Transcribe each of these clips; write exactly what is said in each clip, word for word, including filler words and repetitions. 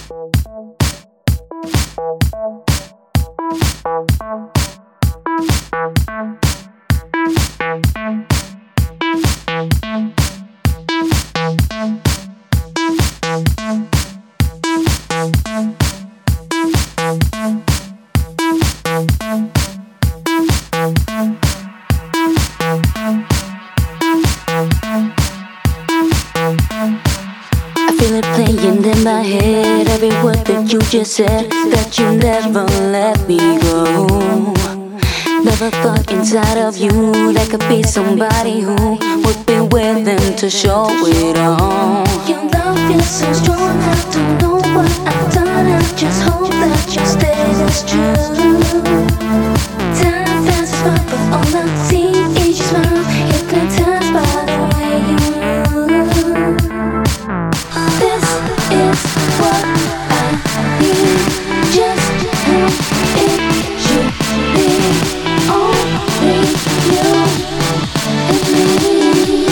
Playing in my head, every word that you just said, that you never let me go. Never thought inside of you there could be somebody who would be willing to show it all. Your love feels so strong, I don't know what I've done, I just hope that you stay this true. Time passes by, but all I see is your smile, hypnotized by the way you move. This is what I need, just who it should be. Only you and me.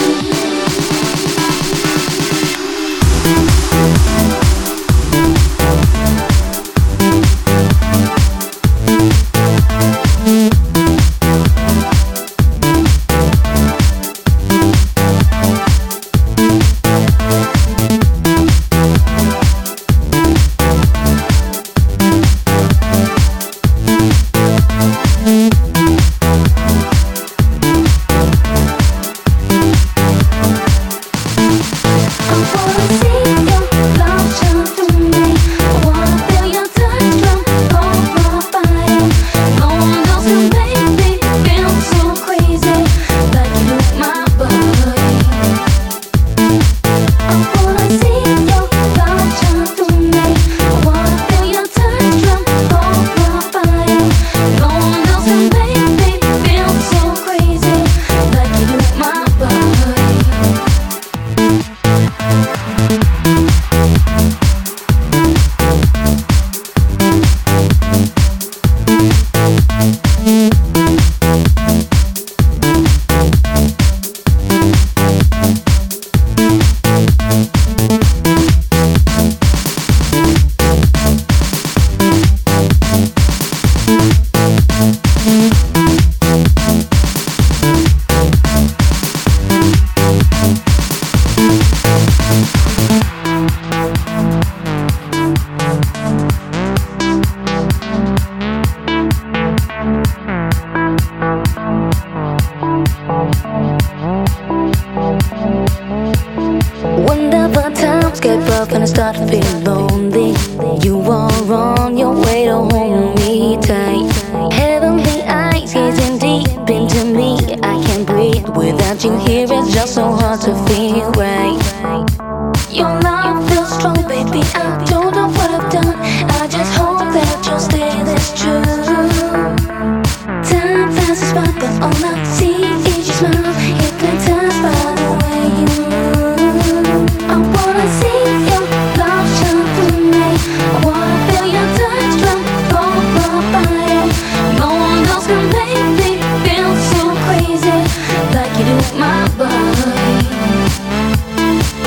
Whenever times get rough and I start to feel lonely, you are on your way to hold me tight. Heavenly eyes gazing deep into me, I can't breathe without you here, it's just so hard to feel right. Your love feels strong, baby, I don't know what I've done, I just hope that you'll stay this true. Time passes by, but all I see is your smile, hypnotized by the way you move. I wanna see your love shine through me, I wanna feel your touch from both my body. No one else can make me feel so crazy like you do my body.